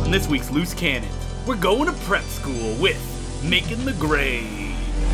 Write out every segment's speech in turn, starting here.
On this week's Loose Cannon, we're going to prep school with Making the Grade.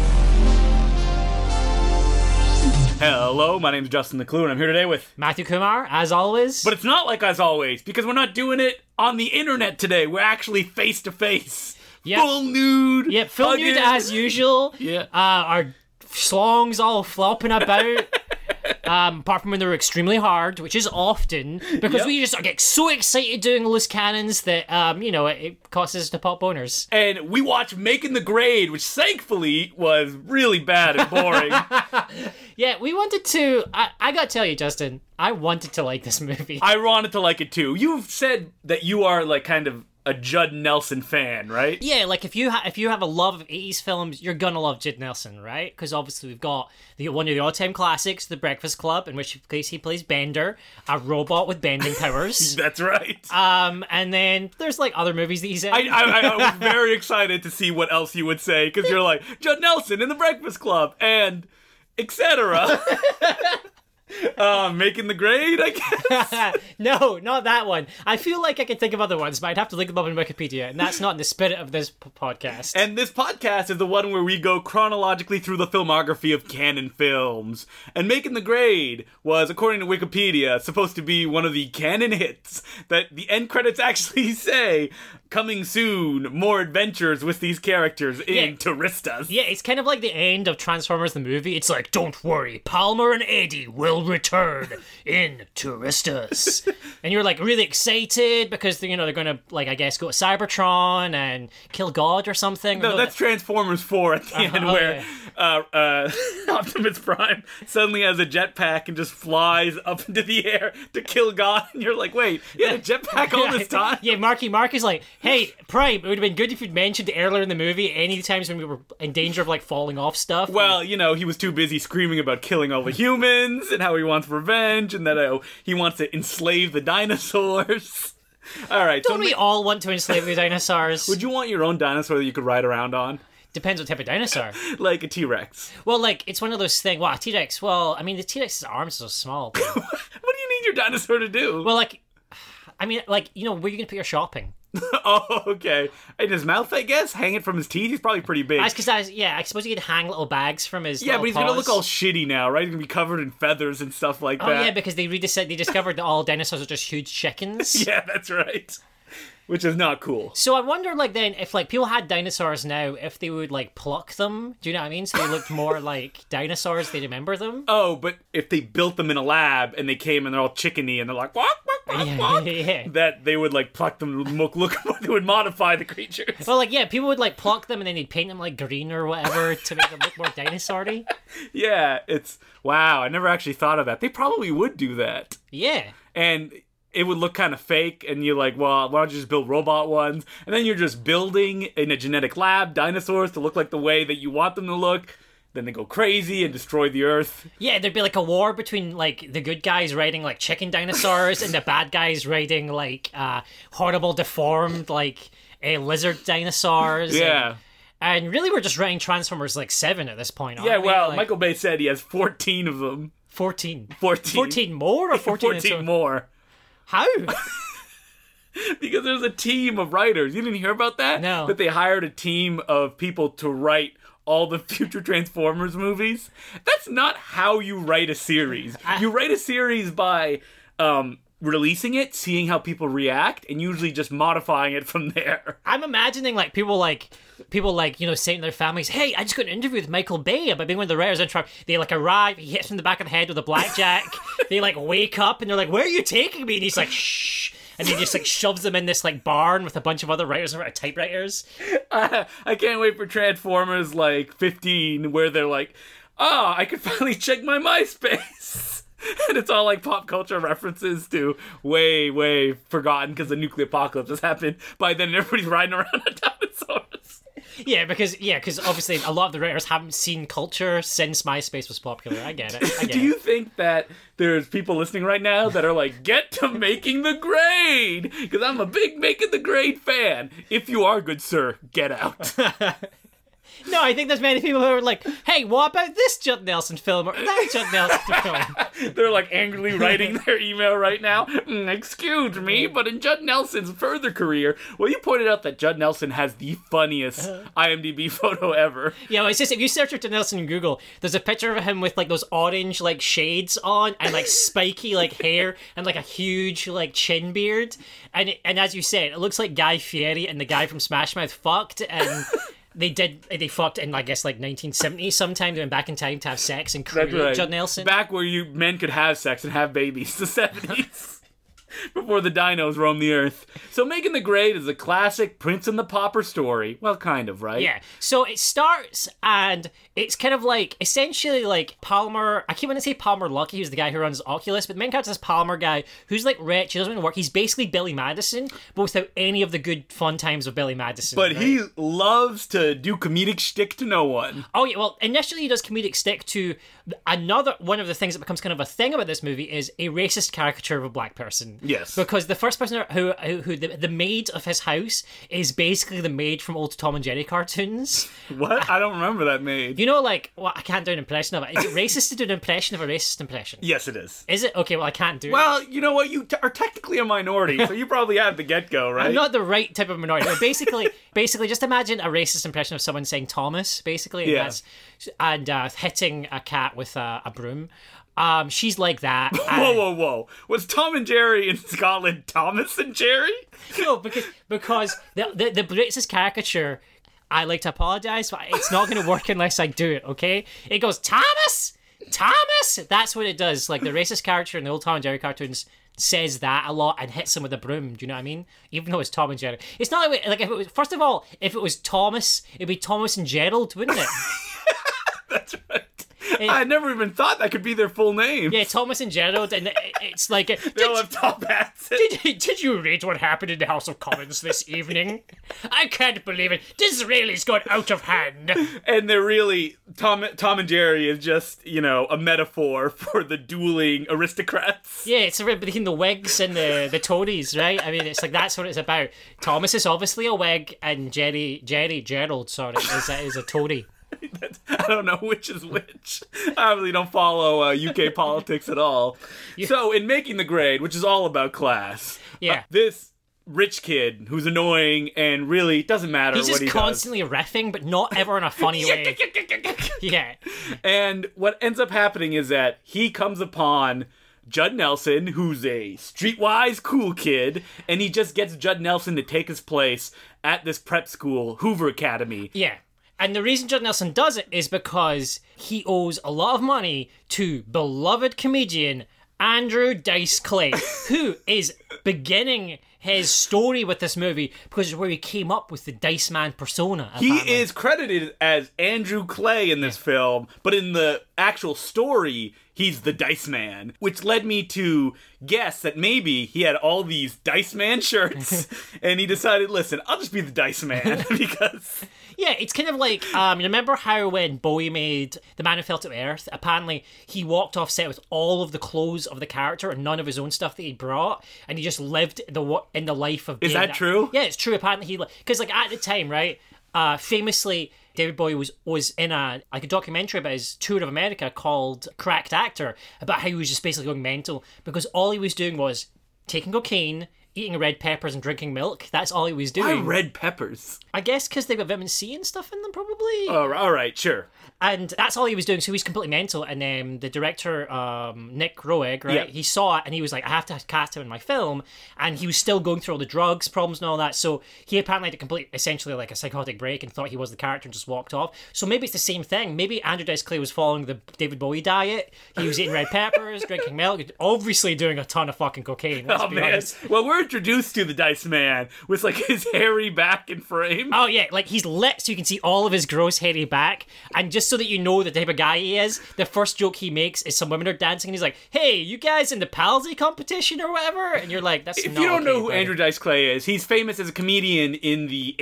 Hello, my name's Justin the Clue, and I'm here today with Matthew Kumar, as always. But it's not like as always, because we're not doing it on the internet today. We're actually face to face. Full nude. Yep, full nude as usual. Yeah. Our slongs all flopping about. Apart from when they're extremely hard, which is often, because we just get so excited doing loose cannons that, it causes us to pop boners. And we watched Making the Grade, which thankfully was really bad and boring. Yeah, we wanted to... I gotta tell you, Justin, I wanted to like this movie. I wanted to like it too. You've said that you are like kind of a Judd Nelson fan, right? Yeah, like if you have a love of 80s films, you're gonna love Judd Nelson, right? Because obviously we've got one of the all-time classics, The Breakfast Club, in which he plays Bender, a robot with bending powers. That's right. And then there's like other movies that he's in. I was very excited to see what else you would say, because you're like, Judd Nelson in The Breakfast Club, and etc. Making the Grade, I guess. No, not that one. I feel like I could think of other ones, but I'd have to look them up on Wikipedia, and that's not in the spirit of this podcast. And this podcast is the one where we go chronologically through the filmography of canon films. And Making the Grade was, according to Wikipedia, supposed to be one of the canon hits that the end credits actually say, coming soon, more adventures with these characters in Touristas. Yeah, it's kind of like the end of Transformers the movie. It's like, don't worry, Palmer and Eddie will return in Touristas. And you're like really excited because they're going to, like, I guess go to Cybertron and kill God or something. No, that's Transformers 4 at the end where Optimus Prime suddenly has a jetpack and just flies up into the air to kill God. And you're like, wait, he had a jetpack all this time? Yeah, Marky Mark is like, hey, Prime, it would have been good if you'd mentioned earlier in the movie any times when we were in danger of, like, falling off stuff. Well, he was too busy screaming about killing all the humans and how he wants revenge and that he wants to enslave the dinosaurs. All right. Don't we all want to enslave the dinosaurs? Would you want your own dinosaur that you could ride around on? Depends what type of dinosaur. Like a T-Rex. Well, like, it's one of those things. Well, a T-Rex, the T-Rex's arms are so small. What do you need your dinosaur to do? Well, where are you going to put your shopping? Oh, okay. In his mouth, I guess? Hang it from his teeth? He's probably pretty big. I suppose you could hang little bags from his but he's paws. gonna look all shitty now, right? He's gonna be covered in feathers and stuff like that. Oh, yeah, because they discovered that all dinosaurs are just huge chickens. Yeah, that's right. Which is not cool. So I wonder, then, if, people had dinosaurs now, if they would, pluck them. Do you know what I mean? So they looked more like dinosaurs, they remember them. Oh, but if they built them in a lab and they came and they're all chickeny and they're like, walk, walk, walk, walk, that they would, pluck them, they would modify the creatures. Well, people would, pluck them and then they'd paint them, green or whatever to make them look more dinosaur-y. Yeah, wow, I never actually thought of that. They probably would do that. Yeah. And it would look kind of fake, and you're like, well, why don't you just build robot ones? And then you're just building in a genetic lab dinosaurs to look like the way that you want them to look. Then they go crazy and destroy the Earth. Yeah, there'd be a war between the good guys riding chicken dinosaurs and the bad guys riding horrible deformed lizard dinosaurs. Yeah. And really we're just writing Transformers 7 at this point. Yeah, well, Michael Bay said he has 14 of them. 14. 14 more or 14? 14 more. How? Because there's a team of writers. You didn't hear about that? No. That they hired a team of people to write all the future Transformers movies. That's not how you write a series. You write a series by releasing it, seeing how people react, and usually just modifying it from there. I'm imagining people saying to their families, hey, I just got an interview with Michael Bay about being one of the writers. They arrive, he hits them in the back of the head with a blackjack. They wake up and they're like, where are you taking me? And he's like, shh. And he just shoves them in this barn with a bunch of other writers and typewriters. I can't wait for Transformers 15 where they're like, oh, I could finally check my MySpace. And it's all pop culture references to way, way forgotten because the nuclear apocalypse has happened by then and everybody's riding around on dinosaurs. Yeah, because obviously a lot of the writers haven't seen culture since MySpace was popular. I get it. Do you think that there's people listening right now that are like, get to Making the Grade? Because I'm a big Making the Grade fan. If you are, good sir, get out. No, I think there's many people who are like, hey, what about this Judd Nelson film or that Judd Nelson film? They're like angrily writing their email right now. Excuse me, but in Judd Nelson's further career, well, you pointed out that Judd Nelson has the funniest IMDb photo ever. Yeah, well, it's just if you search for Judd Nelson in Google, there's a picture of him with like those orange like shades on and like spiky like hair and like a huge like chin beard. And as you said, it looks like Guy Fieri and the guy from Smash Mouth fucked and. They fucked in, I guess, like 1970 sometime. They went back in time to have sex and create Judd Nelson. Back where men could have sex and have babies, the 70s. Before the dinos roamed the earth. So Making the Grade is a classic Prince and the Pauper story. Well, kind of, right? Yeah. So it starts and it's kind of like, essentially like Palmer, I keep wanting to say Palmer Luckey, who's the guy who runs Oculus, but the main character is this Palmer guy who's like rich, he doesn't want to work. He's basically Billy Madison, but without any of the good fun times of Billy Madison. But right? he loves to do comedic shtick to no one. Oh yeah, well, initially he does comedic stick to another one of the things that becomes kind of a thing about this movie is a racist caricature of a black person. Yes. Because the first person who the maid of his house is basically the maid from old Tom and Jerry cartoons. What? I don't remember that maid. You know, like, well, I can't do an impression of it. Is it racist to do an impression of a racist impression? Yes, it is. Is it? Okay, well, I can't do it. Well, you know what? You are technically a minority, so you probably had the get-go, right? I'm not the right type of minority. But basically, just imagine a racist impression of someone saying Thomas, basically, Yeah. and hitting a cat with a broom. She's like that. Whoa. Was Tom and Jerry in Scotland Thomas and Jerry? No, because the racist caricature, I like to apologise, but it's not going to work unless I do it, okay? It goes, Thomas! That's what it does. Like, the racist character in the old Tom and Jerry cartoons says that a lot and hits him with a broom. Do you know what I mean? Even though it's Tom and Jerry. It's not like if it was, first of all, if it was Thomas, it'd be Thomas and Gerald, wouldn't it? That's right. I never even thought that could be their full name. Yeah, Thomas and Gerald, and it's like... They all have top hats. Did you read what happened in the House of Commons this evening? I can't believe it. Disraeli's got out of hand. And they're really... Tom and Jerry is just, a metaphor for the dueling aristocrats. Yeah, it's between the Whigs and the Tories, right? I mean, it's like, that's what it's about. Thomas is obviously a Whig, and Gerald, is a Tory. I don't know which is which. I really don't follow UK politics at all. So, in Making the Grade, which is all about class, this rich kid who's annoying and really doesn't matter He's what he just constantly riffing, but not ever in a funny way. Yeah. And what ends up happening is that he comes upon Judd Nelson, who's a streetwise cool kid, and he just gets Judd Nelson to take his place at this prep school, Hoover Academy. Yeah. And the reason Judd Nelson does it is because he owes a lot of money to beloved comedian Andrew Dice Clay, who is beginning his story with this movie because it's where he came up with the Dice Man persona. Apparently. He is credited as Andrew Clay in this film, but in the actual story, he's the Dice Man, which led me to guess that maybe he had all these Dice Man shirts, and he decided, listen, I'll just be the Dice Man, because... Yeah, it's kind of like, remember how when Bowie made The Man Who Fell to Earth, apparently he walked off set with all of the clothes of the character and none of his own stuff that he brought, and he just lived in the life of... Is that true? Yeah, it's true. Apparently he... Because, like, at the time, right, famously... David Bowie was in a documentary about his tour of America called Cracked Actor, about how he was just basically going mental because all he was doing was taking cocaine, eating red peppers and drinking milk. That's all he was doing. Why red peppers? I guess because they've got vitamin C and stuff in them, probably. Oh, all right, sure. And that's all he was doing, so he's completely mental. And the director, Nick Roeg, right, he saw it and he was like, I have to cast him in my film. And he was still going through all the drugs problems and all that, so he apparently had to complete, essentially like a psychotic break and thought he was the character and just walked off. So maybe it's the same thing. Maybe Andrew Dice Clay was following the David Bowie diet. He was eating red peppers, drinking milk, obviously doing a ton of fucking cocaine. Let's be honest. Well, we're introduced to the Dice Man with like his hairy back and frame. Oh yeah, like he's lit so you can see all of his gross hairy back, and just so that you know the type of guy he is, the first joke he makes is some women are dancing and he's like, hey, you guys in the palsy competition or whatever? And you're like, that's if not you don't okay, know who buddy. Andrew Dice Clay is, he's famous as a comedian in the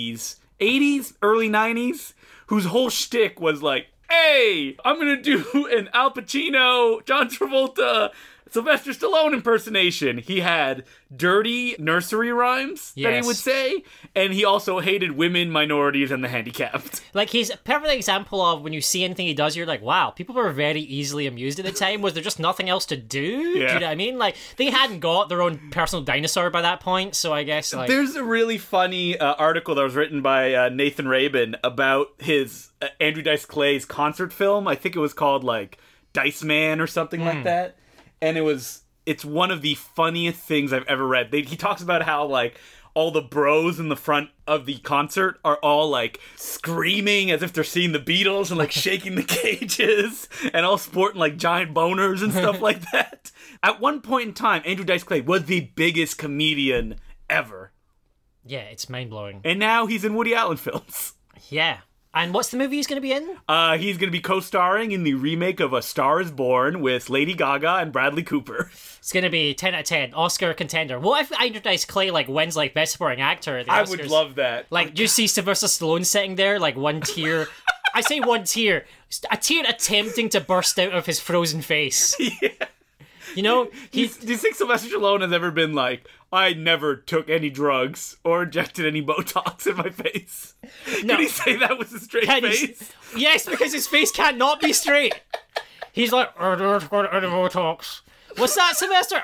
80s, early 90s, whose whole shtick was like, hey, I'm gonna do an Al Pacino, John Travolta Sylvester Stallone impersonation. He had dirty nursery rhymes that he Yes. would say, and he also hated women, minorities, and the handicapped. Like, he's a perfect example of when you see anything he does, you're like, wow, people were very easily amused at the time. Was there just nothing else to do? Yeah. Do you know what I mean? Like, they hadn't got their own personal dinosaur by that point, so I guess, like... There's a really funny article that was written by Nathan Rabin about his Andrew Dice Clay's concert film. I think it was called, like, Dice Man or something like that. And it's one of the funniest things I've ever read. He talks about how, like, all the bros in the front of the concert are all, like, screaming as if they're seeing the Beatles and, like, shaking the cages and all sporting, like, giant boners and stuff like that. At one point in time, Andrew Dice Clay was the biggest comedian ever. Yeah, it's mind-blowing. And now he's in Woody Allen films. Yeah. And what's the movie he's going to be in? He's going to be co-starring in the remake of A Star is Born with Lady Gaga and Bradley Cooper. It's going to be 10 out of 10, Oscar contender. What if Andrew Dice Clay, like, wins, like, Best Supporting Actor at the I Oscars? would love that. Like, do you see Sylvester Stallone sitting there, like, one tear... I say one tear. A tear attempting to burst out of his frozen face. Yeah. You know? Do you think Sylvester Stallone has ever been like, I never took any drugs or injected any Botox in my face? No. Can he say that with a straight face? Yes, because his face can't not be straight. He's like, I don't got any Botox. What's that, Sylvester?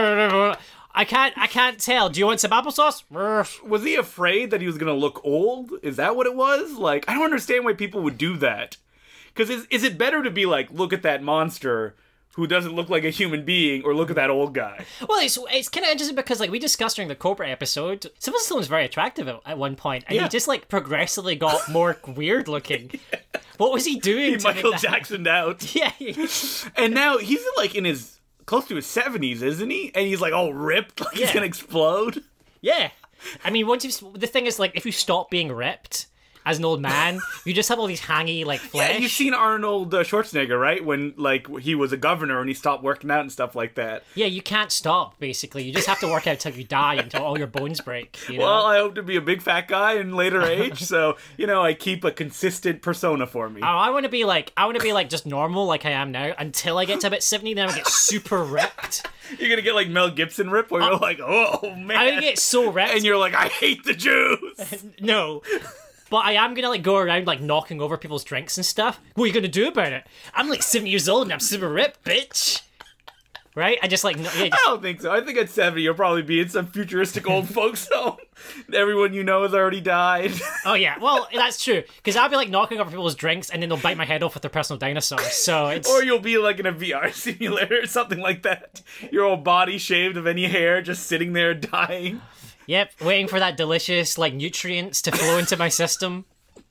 I can't tell. Do you want some applesauce? Was he afraid that he was going to look old? Is that what it was? Like, I don't understand why people would do that. Because is it better to be like, look at that monster who doesn't look like a human being, or look at that old guy? Well, it's kind of interesting because, like, we discussed during the Cobra episode, Sylvester Stallone was very attractive at one point, and he just, like, progressively got more weird looking. Yeah. What was he doing? He Michael Jacksoned out. Yeah. And now he's, like, in his close to his 70s, isn't he? And he's, like, all ripped, like he's gonna explode. Yeah. I mean, the thing is, like, if you stop being ripped as an old man, you just have all these hangy, like, flesh. Yeah, you've seen Arnold Schwarzenegger, right? When, like, he was a governor and he stopped working out and stuff like that. Yeah, you can't stop, basically. You just have to work out till you die, until all your bones break. You know? Well, I hope to be a big fat guy in later age, so, you know, I keep a consistent persona for me. Oh, I want to be like just normal, like I am now, until I get to about 70, then I get super ripped. You're gonna get, like, Mel Gibson ripped, where you're like, oh, man. I'm gonna get so ripped. And you're like, I hate the Jews! No. But I am gonna, like, go around, like, knocking over people's drinks and stuff. What are you gonna do about it? I'm, like, 70 years old and I'm super ripped, bitch. Right? I just, like... I don't think so. I think at 70 you'll probably be in some futuristic old folks home. Everyone you know has already died. Oh, yeah. Well, that's true. Because I'll be, like, knocking over people's drinks and then they'll bite my head off with their personal dinosaur. So it's... Or you'll be, like, in a VR simulator or something like that. Your whole body shaved of any hair, just sitting there dying. Yep, waiting for that delicious, like, nutrients to flow into my system.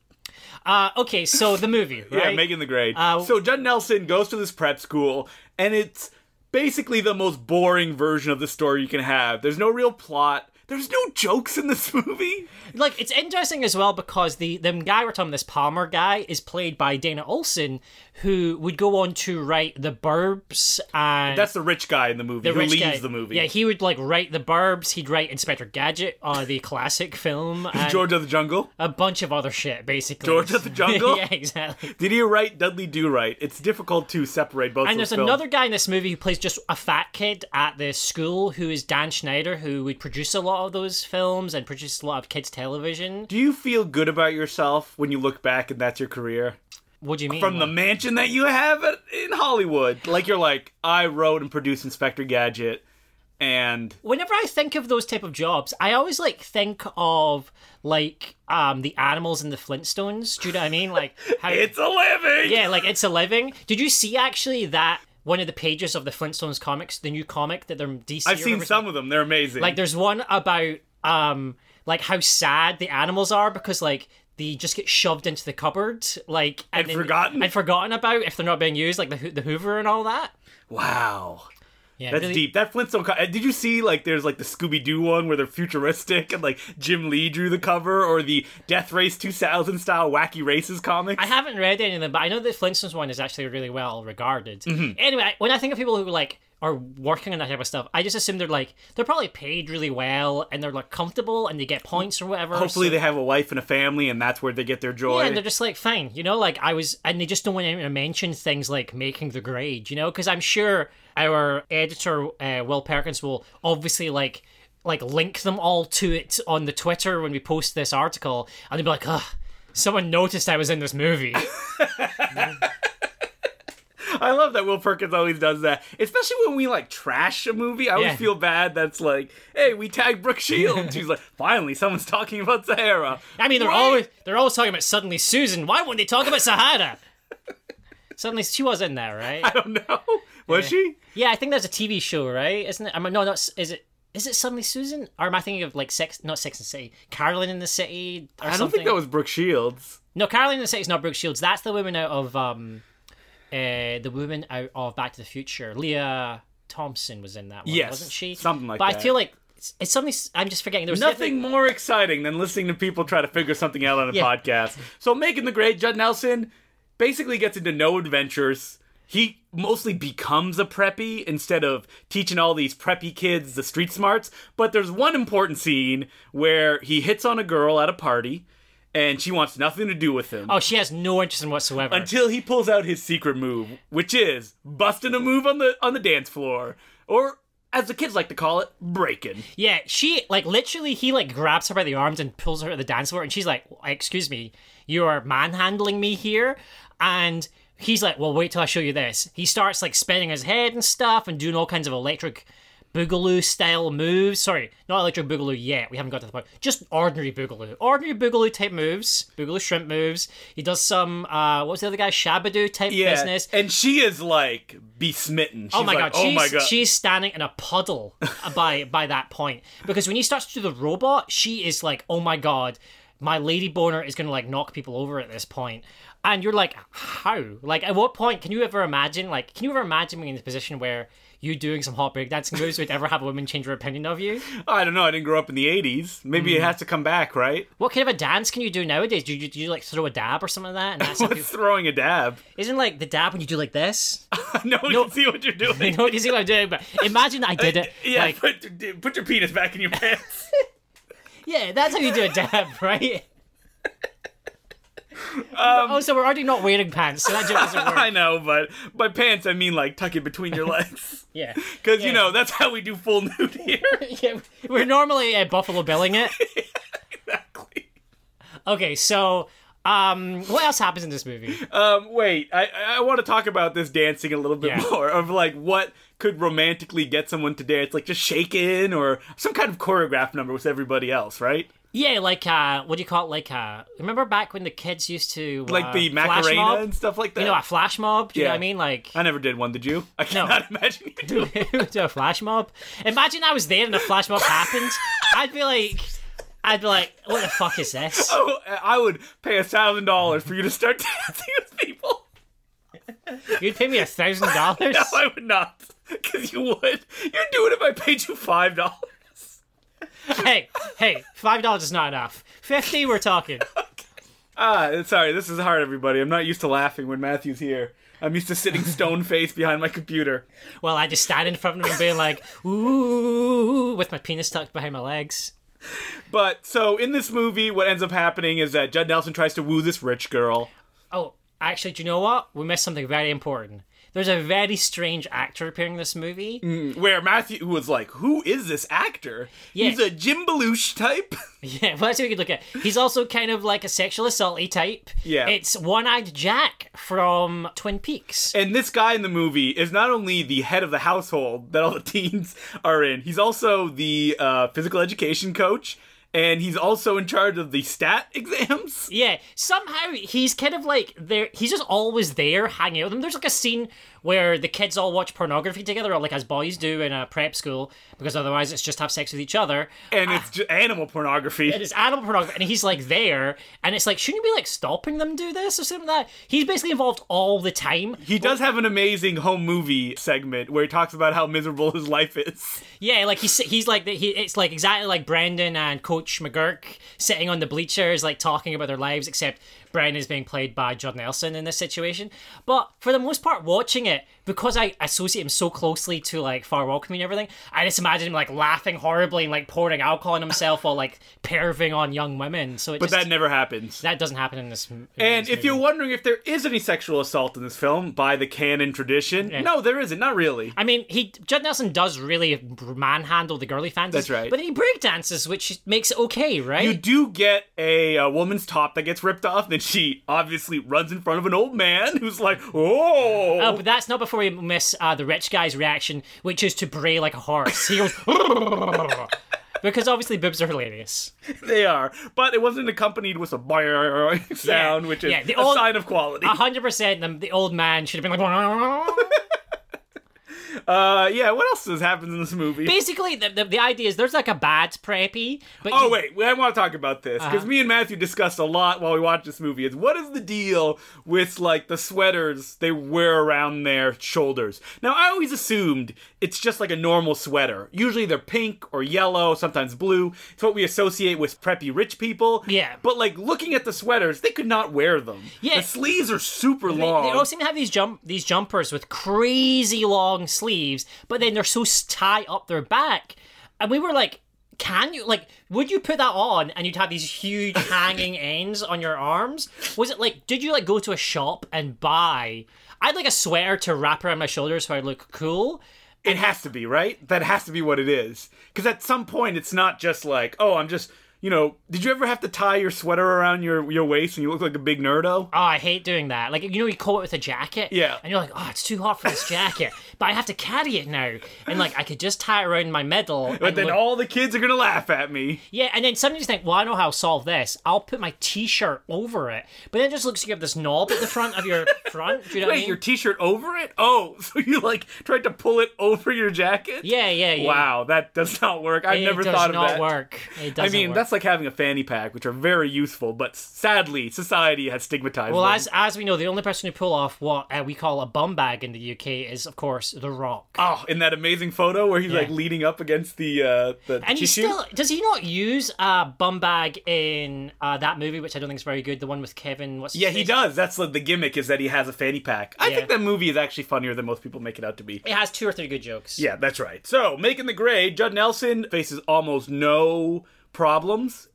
Okay, so the movie, right? Yeah, making the grade. So Judd Nelson goes to this prep school, and it's basically the most boring version of the story you can have. There's no real plot. There's no jokes in this movie. Like, it's interesting as well because the guy we're talking, this Palmer guy, is played by Dana Olson, who would go on to write The Burbs and... That's the rich guy in the movie who leaves the movie. Yeah, he would, like, write The Burbs, he'd write Inspector Gadget, the classic film. And George of the Jungle. A bunch of other shit, basically. George of the Jungle? Yeah, exactly. Did he write Dudley Do-Right? It's difficult to separate both And those there's films. another guy in this movie who plays just a fat kid at the school who is Dan Schneider, who would produce a lot of those films and produce a lot of kids' television. Do you feel good about yourself when you look back and that's your career? What do you mean? From the mansion that you have in Hollywood. Like, you're like, I wrote and produced Inspector Gadget, and... Whenever I think of those type of jobs, I always, like, think of, like, the animals in the Flintstones. Do you know what I mean? Like, how... It's a living! Yeah, like, It's a Living. Did you see, actually, that one of the pages of the Flintstones comics, the new comic that they're DC... I've seen some of them. They're amazing. Like, there's one about, like, how sad the animals are because, like, they just get shoved into the cupboard, like... And forgotten? And forgotten about if they're not being used, like the Hoover and all that. Wow. Yeah, That's really deep. That Flintstone... Did you see, like, there's, like, the Scooby-Doo one where they're futuristic and, like, Jim Lee drew the cover, or the Death Race 2000 style Wacky Races comics? I haven't read any of them, but I know the Flintstones one is actually really well regarded. Mm-hmm. Anyway, when I think of people who, like, are working on that type of stuff, I just assume they're probably paid really well and they're like comfortable and they get points or whatever. Hopefully they have a wife and a family and that's where they get their joy. Yeah, and they're just like, fine, and they just don't want anyone to mention things like making the grade, because I'm sure our editor, Will Perkins, will obviously like link them all to it on the Twitter when we post this article, and they'll be like, ugh, someone noticed I was in this movie. I love that Will Perkins always does that, especially when we like trash a movie. I always feel bad. That's like, hey, we tagged Brooke Shields. She's like, finally, someone's talking about Sahara. I mean, they're always talking about Suddenly Susan. Why wouldn't they talk about Sahara? Suddenly, she was in there, right? I don't know. Was she? Yeah, I think there's a TV show, right? Isn't it? I mean, no, not is it. Is it Suddenly Susan? Or am I thinking of like not Sex and the City, Caroline in the City? Or I don't think that was Brooke Shields. No, Caroline in the City is not Brooke Shields. That's the woman out of Back to the Future. Leah Thompson was in that one, wasn't she? Something like that. But I feel like it's something. I'm just forgetting. There was nothing more exciting than listening to people try to figure something out on a podcast. So, Making the Grade, Judd Nelson basically gets into no adventures. He mostly becomes a preppy instead of teaching all these preppy kids the street smarts. But there's one important scene where he hits on a girl at a party, and she wants nothing to do with him. Oh, she has no interest in whatsoever. Until he pulls out his secret move, which is busting a move on the dance floor. Or, as the kids like to call it, breaking. Yeah, she, literally, he, grabs her by the arms and pulls her to the dance floor, and she's like, excuse me, you are manhandling me here? And he's like, well, wait till I show you this. He starts, spinning his head and stuff and doing all kinds of electric boogaloo-style moves. Sorry, not electric boogaloo yet. We haven't got to the point. Just ordinary boogaloo. Ordinary boogaloo-type moves. Boogaloo shrimp moves. He does some, what was the other guy? Shabadoo-type business. And she is, besmitten. She's oh my god, God. She's standing in a puddle by that point. Because when he starts to do the robot, she is like, oh my god, my lady boner is going to, knock people over at this point. And you're like, how? At what point can you ever imagine, being in a position where you doing some hot breakdancing moves would ever have a woman change her opinion of you? I don't know. I didn't grow up in the 80s. Maybe it has to come back, right? What kind of a dance can you do nowadays? Do you throw a dab or something like that? And that's What's throwing a dab? Isn't the dab when you do this? No one can see what you're doing. No one can see what I'm doing, but imagine I did it. Yeah, put your penis back in your pants. Yeah, that's how you do a dab, right? So we're already not wearing pants, so that joke doesn't work. I know, but by pants I mean tuck it between your legs. Yeah, because that's how we do full nude here. Yeah, we're normally Buffalo Billing it. Yeah, exactly. Okay, so what else happens in this movie? Wait, I want to talk about this dancing a little bit more of what could romantically get someone to dance, just shaking or some kind of choreographed number with everybody else, right? Yeah, what do you call it? Remember back when the kids used to the Macarena and stuff like that? A flash mob? Do you know what I mean? I never did one, did you? I cannot imagine you do a flash mob. Imagine I was there and a flash mob happened. I'd be like, what the fuck is this? Oh, I would pay $1,000 for you to start dancing with people. You'd pay me $1,000? No, I would not. Because you would. You'd do it if I paid you $5. Hey, $5 is not enough. $50, we're talking. Sorry, this is hard, everybody. I'm not used to laughing when Matthew's here. I'm used to sitting stone-faced behind my computer. Well, I just stand in front of him and being like, ooh, with my penis tucked behind my legs. But, so, in this movie, what ends up happening is that Judd Nelson tries to woo this rich girl. Oh, actually, do you know what? We missed something very important. There's a very strange actor appearing in this movie. Where Matthew was like, who is this actor? Yeah. He's a Jim Belushi type. Yeah, well, that's what we could look at. He's also kind of like a sexual assaulty type. Yeah. It's One-Eyed Jack from Twin Peaks. And this guy in the movie is not only the head of the household that all the teens are in, he's also the physical education coach. And he's also in charge of the stat exams. Yeah, somehow he's kind of there. He's just always there, hanging out with them. There's a scene where the kids all watch pornography together, or as boys do in a prep school, because otherwise it's just have sex with each other. And it's just animal pornography. It is animal pornography, and he's there, and it's shouldn't you be stopping them do this or something like that? He's basically involved all the time. He does have an amazing home movie segment where he talks about how miserable his life is. Yeah, it's exactly like Brendan and Coach McGurk sitting on the bleachers, talking about their lives, except Bren is being played by Judd Nelson in this situation. But for the most part, watching it, because I associate him so closely to like Far Welcome and everything, I just imagine him like laughing horribly and like pouring alcohol on himself while like perving on young women. So But that never happens. That doesn't happen in this. And if you're wondering if there is any sexual assault in this film by the canon tradition, no, there isn't. Not really. I mean, Judd Nelson does really manhandle the girly fans. That's right. But then he breakdances, which makes it okay, right? You do get a woman's top that gets ripped off, then she obviously runs in front of an old man who's like, oh! Oh, but that's not before we miss the rich guy's reaction, which is to bray like a horse. He goes, because obviously boobs are hilarious. They are, but it wasn't accompanied with a boing sound, which is a sign of quality. 100%, the old man should have been like... What else happens in this movie? Basically, the idea is there's like a bad preppy, but wait, I want to talk about this, because me and Matthew discussed a lot while we watched this movie, is what is the deal with, like, the sweaters they wear around their shoulders? Now, I always assumed it's just like a normal sweater. Usually they're pink or yellow, sometimes blue. It's what we associate with preppy rich people. Yeah. But, like, looking at the sweaters, they could not wear them. Yeah. The sleeves are super long. They all seem to have these jumpers with crazy long sleeves, but then they're so tight up their back. And we were like, would you put that on and you'd have these huge hanging ends on your arms? Was it like, did you like go to a shop and buy, I'd like a sweater to wrap around my shoulders so I'd look cool? It has to be, right? That has to be what it is. Because at some point, it's not just like, oh, I'm just, did you ever have to tie your sweater around your waist and you look like a big nerdo? Oh, I hate doing that. Like, you coat it with a jacket. Yeah. And you're like, oh, it's too hot for this jacket. But I have to carry it now. And, like, I could just tie it around my middle. But then all the kids are going to laugh at me. Yeah, and then suddenly you think, well, I know how to solve this. I'll put my t-shirt over it. But then it just looks like you have this knob at the front of your front. Do you know what I mean? Your t-shirt over it? Oh, so you, like, tried to pull it over your jacket? Yeah. Wow, that does not work. I've never thought of that. It does not work. It doesn't work. That's like having a fanny pack, which are very useful, but sadly, society has stigmatized well, them. as we know, the only person who pull off what we call a bum bag in the UK is, of course, The Rock. Oh, in that amazing photo where he's like leaning up against the and does he not use a bum bag in that movie, which I don't think is very good, the one with Kevin, he does. That's the gimmick, is that he has a fanny pack. I think that movie is actually funnier than most people make it out to be. It has 2 or 3 good jokes. Yeah, that's right. So, Making the Grade, Judd Nelson faces almost no problems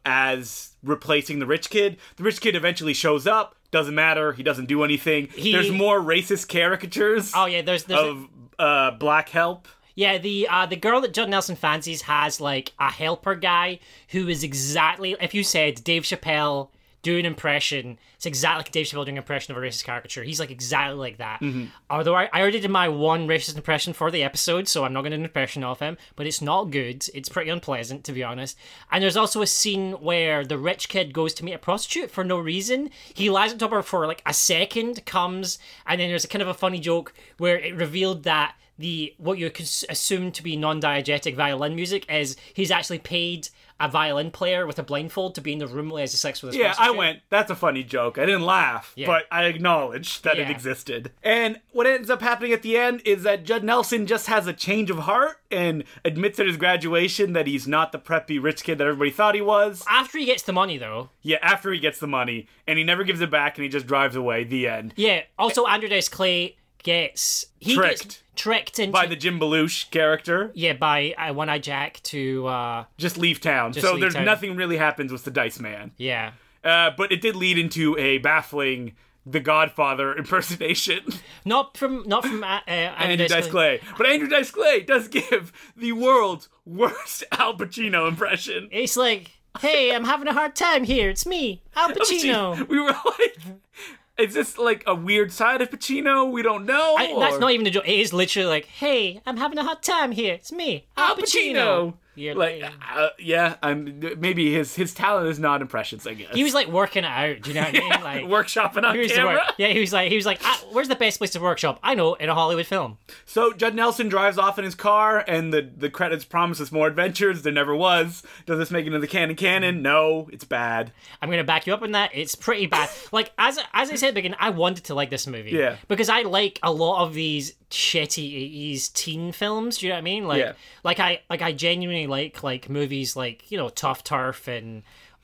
as replacing the rich kid. The rich kid eventually shows up, doesn't matter, he doesn't do anything. There's more racist caricatures of black help. Yeah, the girl that Judd Nelson fancies has like a helper guy who is exactly, if you said Dave Chappelle do an impression, it's exactly like Dave Chappelle doing an impression of a racist caricature. He's like exactly like that. Mm-hmm. Although I already did my one racist impression for the episode, so I'm not going to do an impression of him, but it's not good. It's pretty unpleasant, to be honest. And there's also a scene where the rich kid goes to meet a prostitute for no reason. He lies on top of her for like a second, comes, and then there's a kind of a funny joke where it revealed that what you assume to be non-diegetic violin music is he's actually paid a violin player with a blindfold to be in the room while he has sex with his prostitute. I went, that's a funny joke. I didn't laugh, but I acknowledged that it existed. And what ends up happening at the end is that Judd Nelson just has a change of heart and admits at his graduation that he's not the preppy rich kid that everybody thought he was. After he gets the money, though. Yeah, after he gets the money, and he never gives it back, and he just drives away. The end. Yeah, also Andrew Dice Clay gets tricked into, by the Jim Belushi character. Yeah, by One-Eye Jack to just leave town. Nothing really happens with the Dice Man. Yeah. But it did lead into a baffling The Godfather impersonation. Not from Andrew Dice Clay. But Andrew Dice Clay does give the world's worst Al Pacino impression. It's like, hey, I'm having a hard time here. It's me, Al Pacino. We were like, is this like a weird side of Pacino? We don't know. That's not even a joke. It is literally like, hey, I'm having a hard time here. It's me, Al Pacino. Maybe his talent is not impressions, I guess. He was like working it out. Do you know what I mean? Like workshopping on camera. He was like, where's the best place to workshop? I know, in a Hollywood film. So Judd Nelson drives off in his car, and the credits promise us more adventures. There never was. Does this make it into the canon? No, it's bad. I'm gonna back you up on that. It's pretty bad. Like as I said at the beginning, I wanted to like this movie. Yeah. Because I like a lot of these shitty 80s teen films. Do you know what I mean? Like I genuinely like movies like, Tough Turf and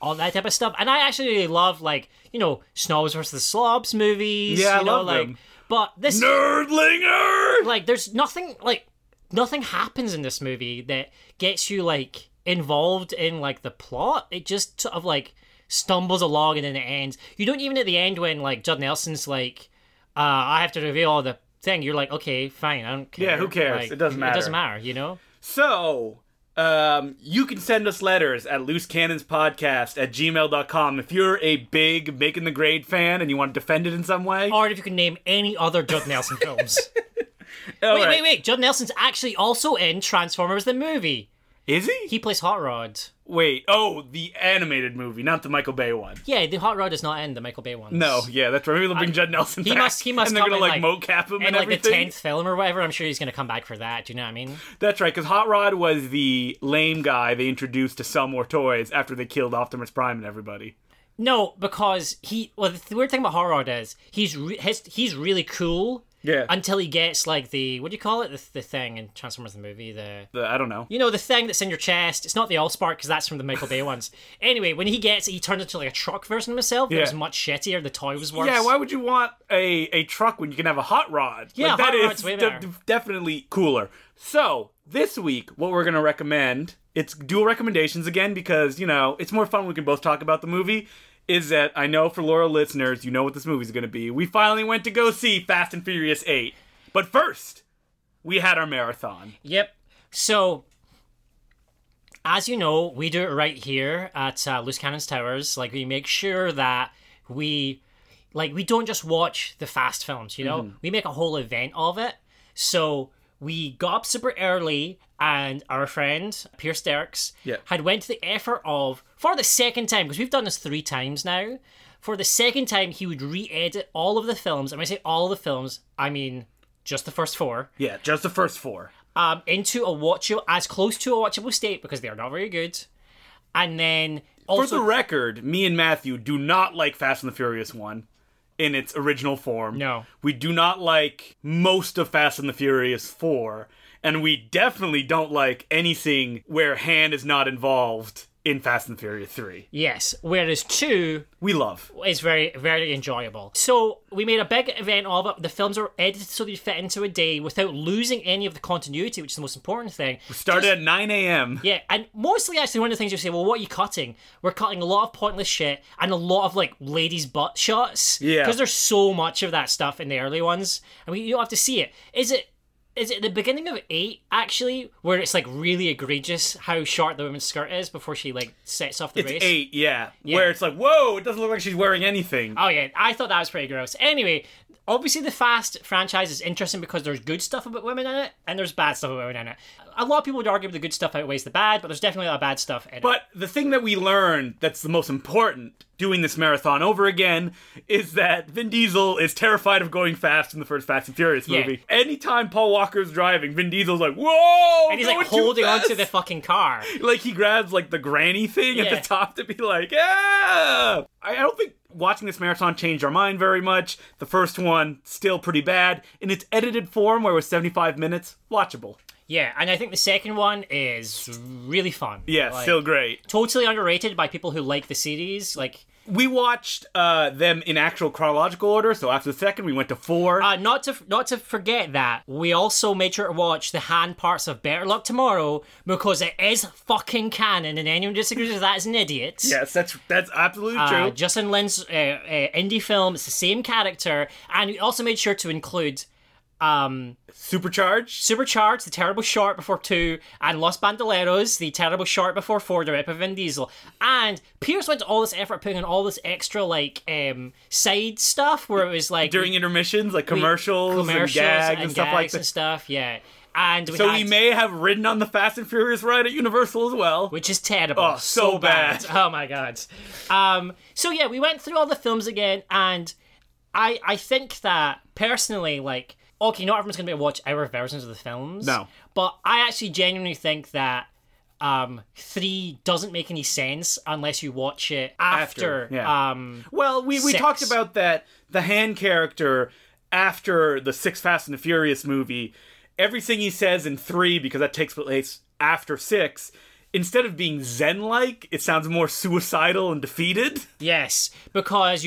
all that type of stuff. And I actually really love, like, Snobs versus Slobs movies. Yeah, I you know, love like, them. But this Nerdlinger! like, there's nothing happens in this movie that gets you, like, involved in, like, the plot. It just sort of, like, stumbles along and then it ends. You don't even at the end when, like, Judd Nelson's like, I have to reveal the thing. You're like, okay, fine, I don't care. Yeah, who cares? Like, It doesn't matter. It doesn't matter, you know? So, you can send us letters at loosecannonspodcast@gmail.com if you're a big Making the Grade fan and you want to defend it in some way. Or if you can name any other Judd Nelson films. All right. Wait. Judd Nelson's actually also in Transformers the movie. Is he? He plays Hot Rod. Wait, the animated movie, not the Michael Bay one. Yeah, the Hot Rod is not in the Michael Bay ones. No, yeah, that's right. Maybe they'll bring Judd Nelson back. He must and they're come gonna, in, mocap him in, and like, the everything. 10th film or whatever. I'm sure he's going to come back for that. Do you know what I mean? That's right, because Hot Rod was the lame guy they introduced to sell more toys after they killed Optimus Prime and everybody. No, because the weird thing about Hot Rod is he's really cool. Yeah. Until he gets, like, the, what do you call it? The thing in Transformers the movie, I don't know. You know, the thing that's in your chest. It's not the Allspark, because that's from the Michael Bay ones. Anyway, when he turns into, like, a truck version of himself. Yeah. It was much shittier. The toy was worse. Yeah, why would you want a truck when you can have a Hot Rod? Yeah, like, that Hot is Rod's way better. definitely cooler. So, this week, what we're going to recommend, it's dual recommendations again, because, it's more fun when we can both talk about the movie, is that I know for loyal listeners, you know what this movie's going to be. We finally went to go see Fast and Furious 8. But first, we had our marathon. Yep. So, as you know, we do it right here at Loose Cannons Towers. Like, we make sure that we don't just watch the Fast films, you know? Mm-hmm. We make a whole event of it. So, we got up super early, and our friend, Pierce Derks, had went to the effort of, for the second time, because we've done this 3 times now, for the second time, he would re-edit all of the films. And when I say all of the films, I mean just the first 4. Yeah, just the first 4. Into as close to a watchable state, because they are not very good. And then also, for the record, me and Matthew do not like Fast and the Furious 1 in its original form. No. We do not like most of Fast and the Furious 4, and we definitely don't like anything where Han is not involved in Fast and Furious 3. Yes, whereas 2 we love. Is very, very enjoyable. So we made a big event of it. The films are edited so they fit into a day without losing any of the continuity, which is the most important thing. We started at 9 a.m. Yeah, and mostly actually one of the things you say, well, what are you cutting? We're cutting a lot of pointless shit and a lot of, like, ladies' butt shots. Yeah. Because there's so much of that stuff in the early ones. And you don't have to see it. Is it the beginning of 8, actually, where it's, like, really egregious how short the woman's skirt is before she, like, sets off the race? It's 8, yeah. Where it's like, whoa, it doesn't look like she's wearing anything. Oh, yeah, I thought that was pretty gross. Anyway, obviously the Fast franchise is interesting because there's good stuff about women in it, and there's bad stuff about women in it. A lot of people would argue the good stuff outweighs the bad, but there's definitely a lot of bad stuff in it. But the thing that we learned that's the most important doing this marathon over again is that Vin Diesel is terrified of going fast in the first Fast and Furious movie. Yeah. Anytime Paul Walker's driving, Vin Diesel's like, whoa! And he's like holding onto the fucking car. Like he grabs like the granny thing at the top to be like, yeah! I don't think watching this marathon changed our mind very much. The first one, still pretty bad. In its edited form, where it was 75 minutes, watchable. Yeah, and I think the second one is really fun. Yeah, like, still great. Totally underrated by people who like the series. Like, we watched them in actual chronological order, so after the second, we went to 4. Not to forget that, we also made sure to watch the Han parts of Better Luck Tomorrow, because it is fucking canon, and anyone who disagrees with that is an idiot. Yes, that's absolutely true. Justin Lin's indie film, it's the same character, and we also made sure to include Supercharged, the terrible short before 2, and Los Bandoleros, the terrible short before 4, directed by Vin Diesel. And Pierce went to all this effort putting in all this extra, like, side stuff, where it was like during intermissions, like commercials and gags and stuff like that. And stuff, yeah. And we may have ridden on the Fast and Furious ride at Universal as well. Which is terrible. Oh, so bad. Oh my god. So yeah, we went through all the films again, and I think that, personally, like, okay, not everyone's going to be able to watch our versions of the films. No. But I actually genuinely think that 3 doesn't make any sense unless you watch it after. Yeah. Well, we talked about that, the Han character, after the 6th Fast and the Furious movie, everything he says in 3, because that takes place after 6, instead of being zen-like, it sounds more suicidal and defeated. Yes, because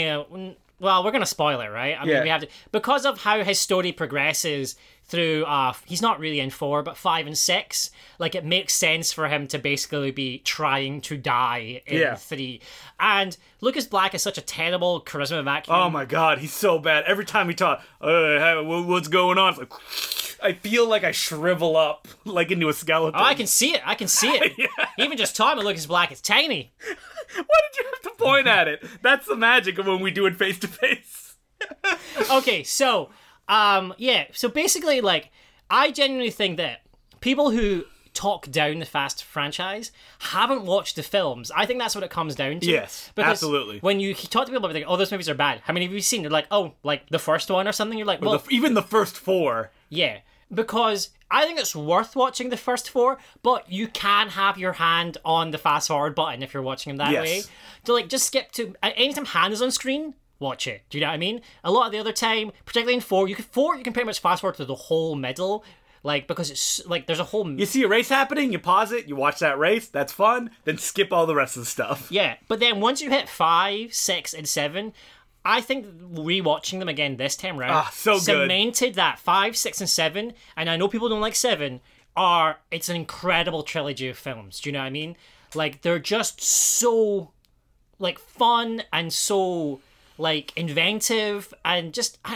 well, we're gonna spoil it, right? I mean, we have to, because of how his story progresses through. He's not really in 4, but 5 and 6. Like, it makes sense for him to basically be trying to die in 3. And Lucas Black is such a terrible charisma vacuum. Oh my god, he's so bad. Every time we talk, what's going on? It's like, I feel like I shrivel up, like into a skeleton. Oh, I can see it. Yeah. Even just talking about Lucas Black, it's tiny. Why did you have to point at it? That's the magic of when we do it face to face. Okay, so, so basically, like, I genuinely think that people who talk down the Fast franchise haven't watched the films. I think that's what it comes down to. Yes, because absolutely. When you talk to people about, like, oh, those movies are bad, how many have you seen? They're like, oh, like the first one or something. You're like, well, even the first 4. Yeah, because I think it's worth watching the first 4, but you can have your hand on the fast forward button if you're watching them that way. To, like, just skip to anytime hand is on screen, watch it. Do you know what I mean? A lot of the other time, particularly in 4, you can pretty much fast forward to the whole middle. Like, because it's, like, there's a whole... You see a race happening, you pause it, you watch that race, that's fun, then skip all the rest of the stuff. Yeah, but then once you hit 5, 6, and 7... I think rewatching them again this time round cemented that 5, 6, and 7, and I know people don't like 7, it's an incredible trilogy of films. Do you know what I mean? Like, they're just so, like, fun and so, like, inventive, and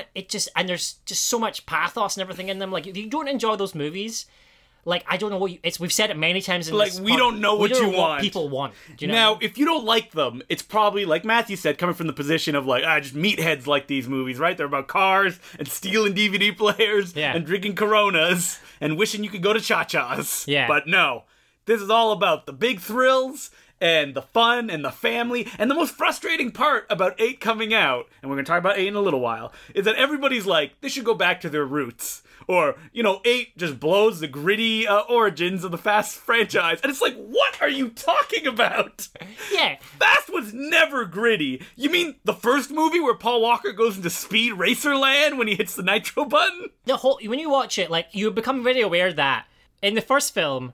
and there's just so much pathos and everything in them. Like, if you don't enjoy those movies, like, I don't know what we've said it many times in like, this we don't know what you want. People want. Do you know now, what I mean? if you don't like them, it's probably, like Matthew said, coming from the position of, like, just meatheads like these movies, right? They're about cars and stealing DVD players and drinking Coronas and wishing you could go to Cha-Cha's. Yeah. But no, this is all about the big thrills and the fun and the family. And the most frustrating part about 8 coming out, and we're going to talk about 8 in a little while, is that everybody's like, they should go back to their roots. Or, 8 just blows the gritty origins of the Fast franchise. And it's like, what are you talking about? Yeah. Fast was never gritty. You mean the first movie where Paul Walker goes into Speed Racer Land when he hits the nitro button? When you watch it, like, you become very aware that in the first film,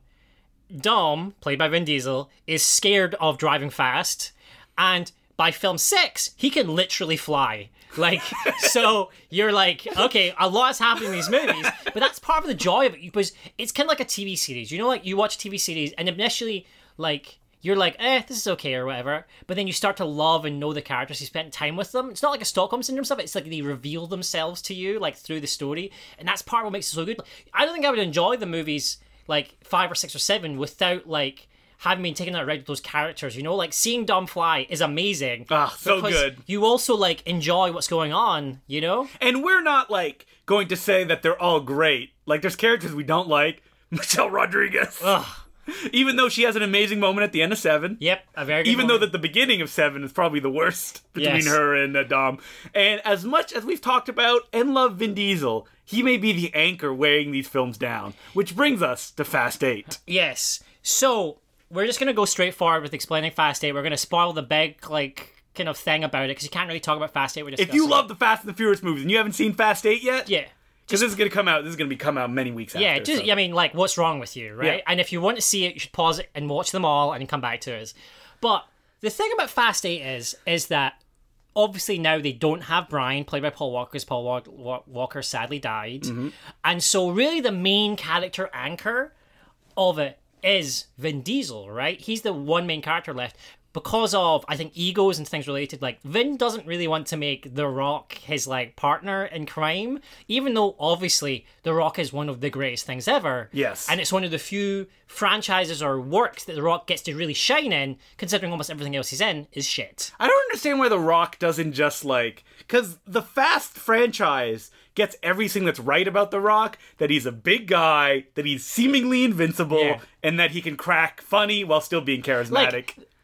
Dom, played by Vin Diesel, is scared of driving fast. And by film 6, he can literally fly. Like, so you're like, okay, a lot's happening in these movies, but that's part of the joy of it, because it's kind of like a TV series. You know, like, you watch a TV series, and initially, like, you're like, this is okay, or whatever, but then you start to love and know the characters, you spend time with them. It's not like a Stockholm Syndrome stuff, it's like they reveal themselves to you, like, through the story, and that's part of what makes it so good. I don't think I would enjoy the movies, like, 5 or 6 or 7 without, like, having been taken out right with those characters, like, seeing Dom fly is amazing. So good. You also, like, enjoy what's going on, And we're not, like, going to say that they're all great. Like, there's characters we don't like. Michelle Rodriguez. Ugh. Even though she has an amazing moment at the end of 7. Yep, a very good Even moment. though that the beginning of 7 is probably the worst between her and Dom. And as much as we've talked about and love Vin Diesel, he may be the anchor weighing these films down. Which brings us to Fast 8. Yes. So, we're just going to go straight forward with explaining Fast 8. We're going to spoil the big, like, kind of thing about it, because you can't really talk about Fast 8. If you love the Fast and the Furious movies and you haven't seen Fast 8 yet... Yeah. Because this is going to come out many weeks after. Yeah, just, so. I mean, like, what's wrong with you, right? Yeah. And if you want to see it, you should pause it and watch them all and then come back to us. But the thing about Fast 8 is that obviously now they don't have Brian, played by Paul Walker, because Paul Walker sadly died. Mm-hmm. And so really the main character anchor of it is Vin Diesel, right? He's the one main character left. Because of, I think, egos and things related, like, Vin doesn't really want to make The Rock his, like, partner in crime, even though, obviously, The Rock is one of the greatest things ever. Yes. And it's one of the few franchises or works that The Rock gets to really shine in, considering almost everything else he's in is shit. I don't understand why The Rock doesn't just, like... Because the Fast franchise gets everything that's right about The Rock, that he's a big guy, that he's seemingly invincible, and that he can crack funny while still being charismatic. Like,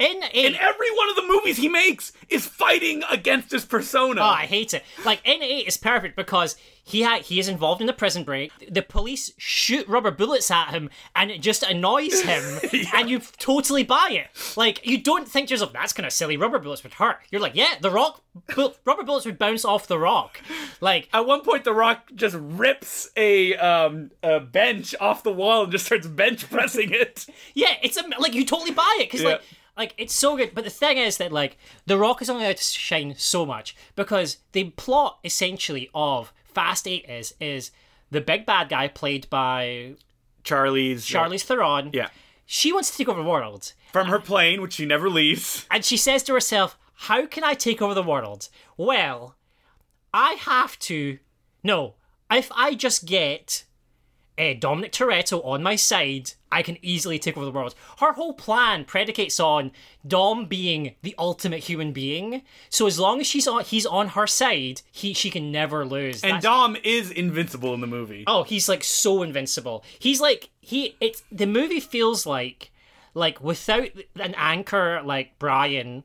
In every one of the movies he makes is fighting against his persona. Oh, I hate it. Like, N8 is perfect because he is involved in the prison break. The police shoot rubber bullets at him, and it just annoys him, and you totally buy it. Like, you don't think to yourself, that's kind of silly, rubber bullets would hurt. You're like, yeah, rubber bullets would bounce off The Rock. Like, at one point, The Rock just rips a bench off the wall and just starts bench pressing it. Yeah, like, you totally buy it, because, like, it's so good. But the thing is that, like, The Rock is only allowed to shine so much, because the plot, essentially, of Fast 8 is the big bad guy played by Charlize Theron. Yeah. She wants to take over the world. From her plane, which she never leaves. And she says to herself, how can I take over the world? Well, I have to... No, if I just get Dominic Toretto on my side, I can easily take over the world. Her whole plan predicates on Dom being the ultimate human being. So as long as he's on her side, she can never lose. And Dom is invincible in the movie. Oh, he's like so invincible. He's like the movie feels like without an anchor like Brian,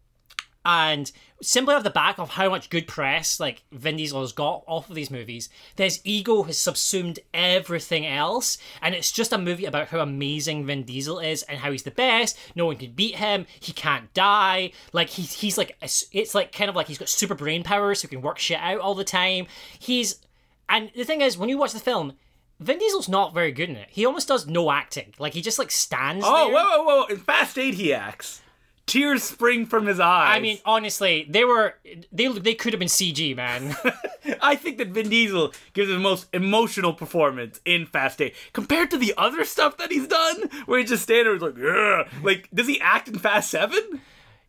and simply off the back of how much good press like Vin Diesel has got off of these movies, his ego has subsumed everything else, and it's just a movie about how amazing Vin Diesel is and how he's the best. No one can beat him. He can't die. Like he's like, it's like kind of like he's got super brain power, so he can work shit out all the time. And the thing is, when you watch the film, Vin Diesel's not very good in it. He almost does no acting. Like, he just like stands there. Oh, whoa. In Fast 8 he acts. Tears spring from his eyes. I mean, honestly, they could have been CG, man. I think that Vin Diesel gives the most emotional performance in Fast 8 compared to the other stuff that he's done, where he just stands there and is like, yeah. Like, does he act in Fast 7?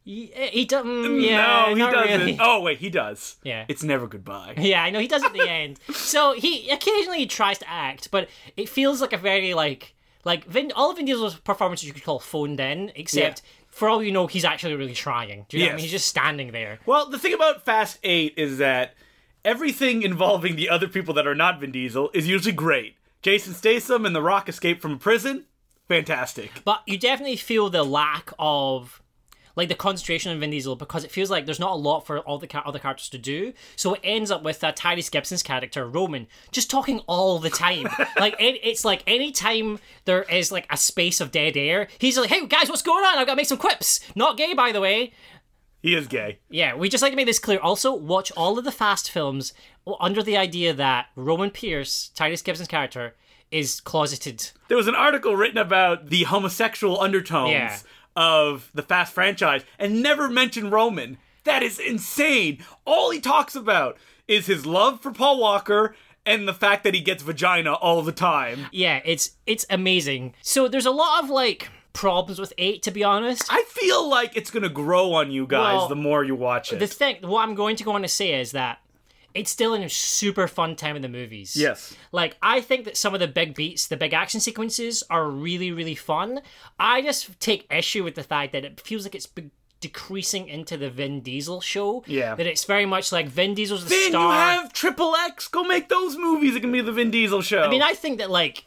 He doesn't. Yeah, no, he doesn't. Really. Oh wait, he does. Yeah, it's never goodbye. Yeah, I know he does at the end. So he occasionally tries to act, but it feels like a very like all of Vin Diesel's performances you could call phoned in, except. Yeah. For all you know, he's actually really trying. Do you know what I mean? He's just standing there. Well, the thing about Fast 8 is that everything involving the other people that are not Vin Diesel is usually great. Jason Statham and The Rock escape from a prison. Fantastic. But you definitely feel the lack of... like the concentration on Vin Diesel, because it feels like there's not a lot for all the other characters to do. So it ends up with Tyrese Gibson's character, Roman, just talking all the time. Like, it's like any time there is like a space of dead air, he's like, hey guys, what's going on? I've got to make some quips. Not gay, by the way. He is gay. Yeah, we just like to make this clear. Also, watch all of the Fast films under the idea that Roman Pierce, Tyrese Gibson's character, is closeted. There was an article written about the homosexual undertones of the Fast franchise and never mention Roman. That is insane. All he talks about is his love for Paul Walker and the fact that he gets vagina all the time. Yeah, it's amazing. So there's a lot of like problems with 8, to be honest. I feel like it's gonna grow on you guys the more you watch it. What I'm going to go on to say is that it's still in a super fun time in the movies. Yes. Like, I think that some of the big beats, the big action sequences are really, really fun. I just take issue with the fact that it feels like it's decreasing into the Vin Diesel show. Yeah. That it's very much like Vin Diesel's the star. You have Triple X. Go make those movies. It can be the Vin Diesel show. I mean, I think that like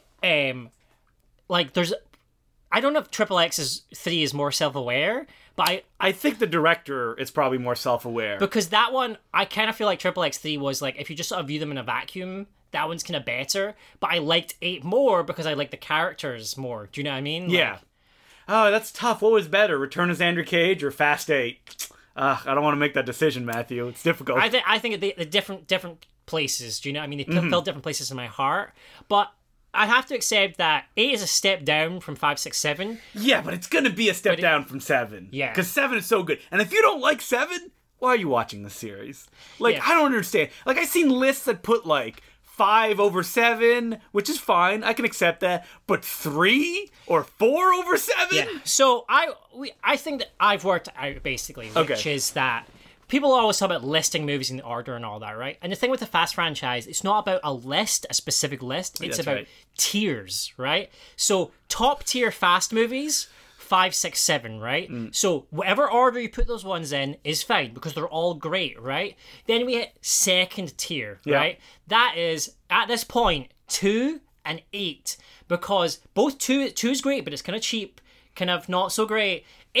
there's... I don't know if Triple X's 3 is more self-aware, but I think the director is probably more self-aware. Because that one, I kind of feel like Triple X 3 was like, if you just sort of view them in a vacuum, that one's kind of better. But I liked 8 more because I liked the characters more. Do you know what I mean? Yeah. Oh, that's tough. What was better, Return as Andrew Cage or Fast 8? I don't want to make that decision, Matthew. It's difficult. I think the different places. Do you know what I mean? They fill different places in my heart. But I have to accept that 8 is a step down from 5, 6, 7. Yeah, but it's going to be a step down from 7. Yeah. Because 7 is so good. And if you don't like 7, why are you watching the series? Like, I don't understand. Like, I've seen lists that put, like, 5 over 7, which is fine. I can accept that. But 3 or 4 over 7? Yeah. So, I think that I've worked out, basically, which is that people always talk about listing movies in order and all that, right? And the thing with the Fast franchise, it's not about a specific list. It's about tiers, right? So top tier Fast movies, 5, 6, 7, right? So whatever order you put those ones in is fine because they're all great, right? Then we hit second tier, right? That is, at this point, 2 and 8. Because both 2 is great, but it's kind of cheap, kind of not so great. 8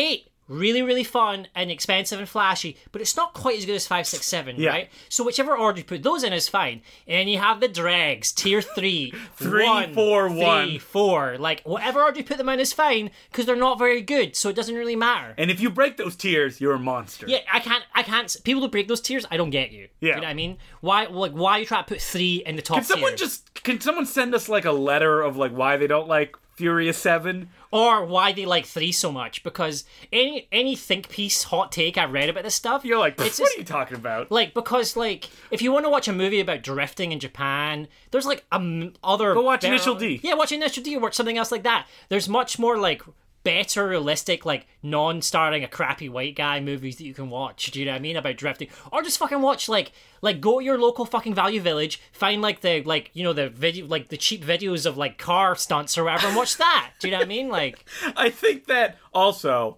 really, really fun and expensive and flashy, but it's not quite as good as 5, 6, 7, Yeah. right? So whichever order you put those in is fine. And you have the dregs, tier 3, 3, 1, 4, 3, 1. 4. Like, whatever order you put them in is fine, because they're not very good, so it doesn't really matter. And if you break those tiers, you're a monster. Yeah, I can't, people who break those tiers, I don't get you. Yeah. You know what I mean? Why are you trying to put 3 in the top Can someone send us like a letter of like why they don't like Furious 7? Or why they like 3 so much, because any think piece, hot take I've read about this stuff, You're like, it's what just, are you talking about? like, because, like, if you want to watch a movie about drifting in Japan, there's, like, other... Go watch Initial D. Yeah, watch Initial D or watch something else like that. There's much more, like, better, realistic, like, non-starring a crappy white guy movies that you can watch, do you know what I mean, about drifting. Or just fucking watch, like go to your local fucking Value Village, find, like, the video, like, the cheap videos of, like, car stunts or whatever, and watch that, do you know what I mean? Like... I think that also,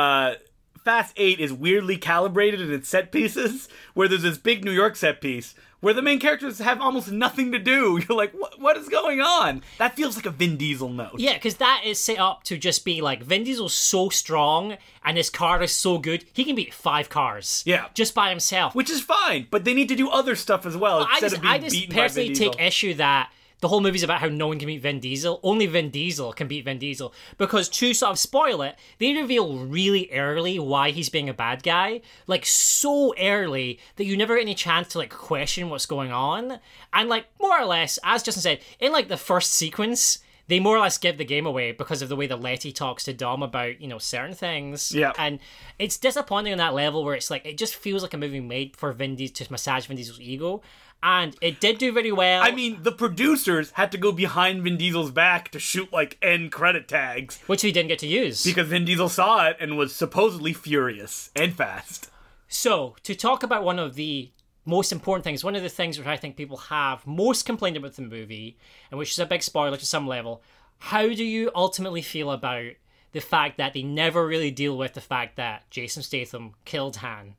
Fast 8 is weirdly calibrated in its set pieces, where there's this big New York set piece, where the main characters have almost nothing to do. You're like, what is going on? That feels like a Vin Diesel note. Yeah, because that is set up to just be like, Vin Diesel's so strong and his car is so good, he can beat 5 cars. Yeah. Just by himself. Which is fine, but they need to do other stuff as well, instead of being I just beaten by Vin personally Diesel. take issue that the whole movie's about how no one can beat Vin Diesel. Only Vin Diesel can beat Vin Diesel. Because to sort of spoil it, they reveal really early why he's being a bad guy. Like, so early that you never get any chance to, like, question what's going on. And, like, more or less, as Justin said, in, like, the first sequence, they more or less give the game away because of the way that Letty talks to Dom about, you know, certain things. Yeah. And it's disappointing on that level where it's like, it just feels like a movie made for Vin Diesel to massage Vin Diesel's ego. And it did do very well. I mean, the producers had to go behind Vin Diesel's back to shoot, like, end credit tags. Which we didn't get to use. Because Vin Diesel saw it and was supposedly furious and fast. So, to talk about one of the most important things, one of the things which I think people have most complained about the movie, and which is a big spoiler to some level, how do you ultimately feel about the fact that they never really deal with the fact that Jason Statham killed Han?